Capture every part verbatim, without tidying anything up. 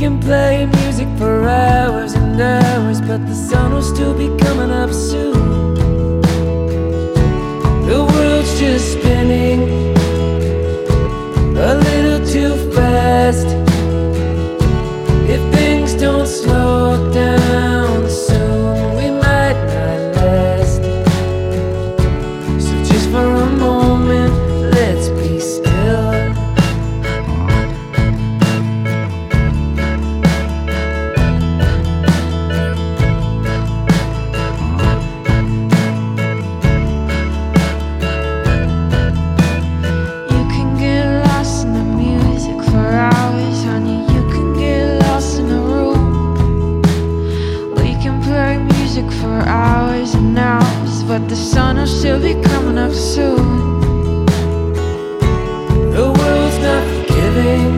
can play music for hours and hours, but the sun will still be coming up soon. The world's just spinning a little too fast. If things don't slow down soon, we might not last. So just for a moment, let's be still. You can get lost in the music for hours, honey. You can get lost in the room. We can play music for hours and hours, but the sun will still be coming up soon. The world's not forgiving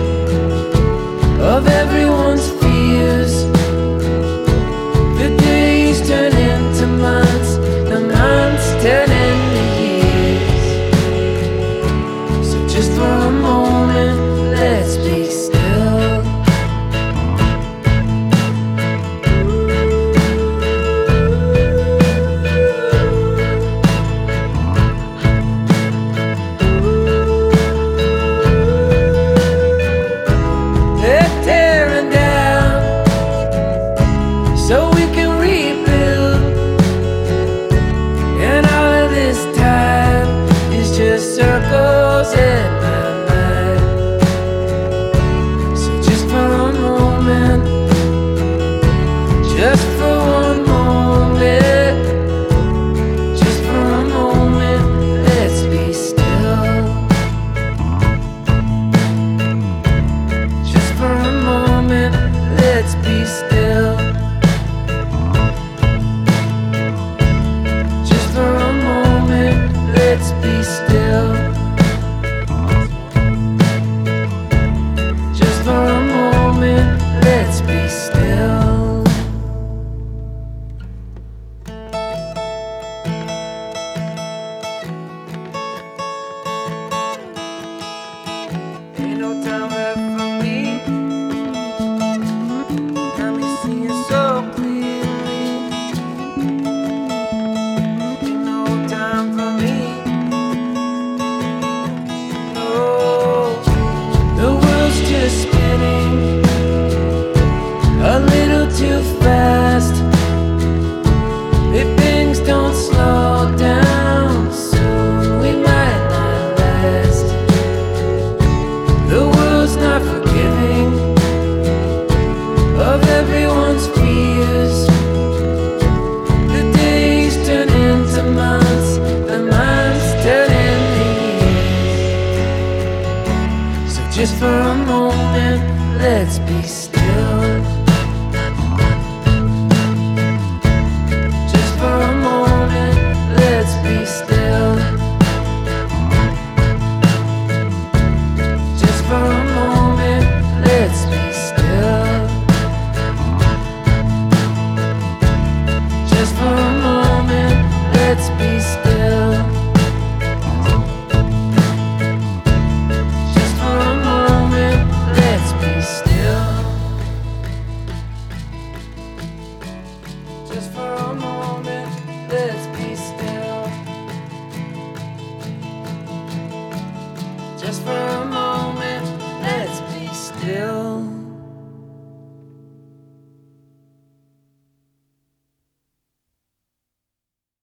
of everyone's fears. The days turn into months, the months turn into years. So just for a moment, let's be still. They're tearing down so we can rebuild, and all of this time is just circles in my mind. So just for a moment, just for one moment, just for a moment, let's be still. Just for a moment, let's be still. Just for a moment, let's be still. Just for a moment, let's be still. Ain't no time left for me. Got me seeing so clearly. Ain't no time for me. No, the world's just spinning a little too fast. If things don't slow down soon, we might not last. The world's not forgiving of everyone's fears. The days turn into months, the months turn into years. So just for a moment, let's be still. Just for a moment, let's be still. Just for a moment, let's be still. Just for a moment, let's be still. Just for a moment, let's be still. Just for a moment, let's be still. Just for a moment, let's be still.